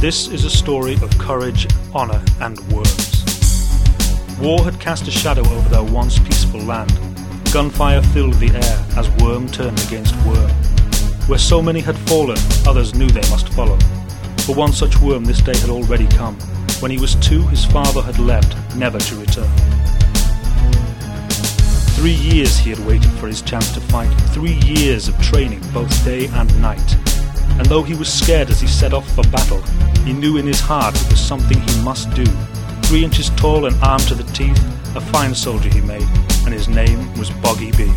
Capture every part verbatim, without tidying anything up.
This is a story of courage, honour and worms. War had cast a shadow over their once peaceful land. Gunfire filled the air as worm turned against worm. Where so many had fallen, others knew they must follow. For one such worm this day had already come. When he was two, his father had left, never to return. Three years he had waited for his chance to fight. Three years of training, both day and night. And though he was scared as he set off for battle, he knew in his heart it was something he must do. Three inches tall and armed to the teeth, a fine soldier he made, and his name was Boggy B.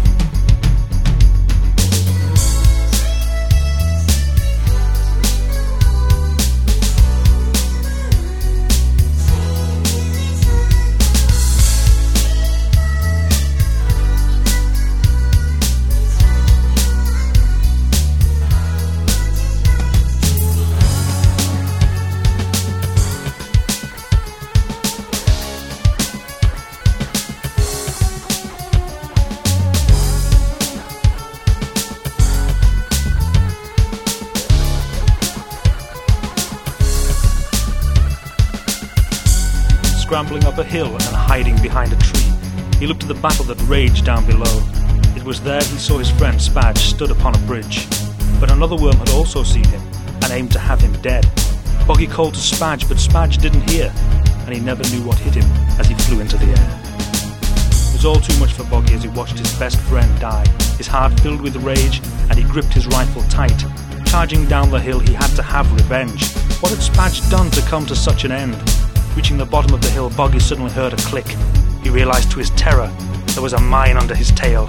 Scrambling up a hill and hiding behind a tree, he looked at the battle that raged down below. It was there he saw his friend Spadge stood upon a bridge. But another worm had also seen him, and aimed to have him dead. Boggy called to Spadge, but Spadge didn't hear, and he never knew what hit him as he flew into the air. It was all too much for Boggy as he watched his best friend die, his heart filled with rage, and he gripped his rifle tight. Charging down the hill, he had to have revenge. What had Spadge done to come to such an end? Reaching the bottom of the hill, Boggy suddenly heard a click. He realised to his terror there was a mine under his tail.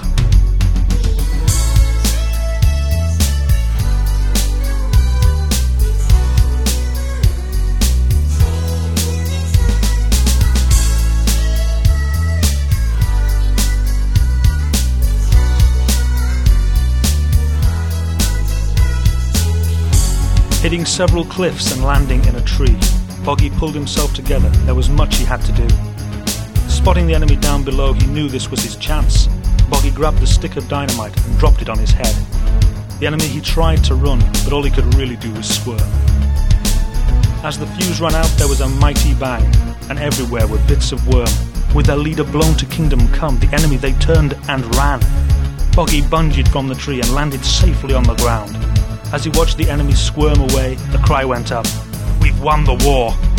Hitting several cliffs and landing in a tree, Boggy pulled himself together. There was much he had to do. Spotting the enemy down below, he knew this was his chance. Boggy grabbed the stick of dynamite and dropped it on his head. The enemy he tried to run, but all he could really do was squirm. As the fuse ran out, there was a mighty bang, and everywhere were bits of worm. With their leader blown to kingdom come, the enemy they turned and ran. Boggy bungeed from the tree and landed safely on the ground. As he watched the enemy squirm away, the cry went up, "We've won the war!"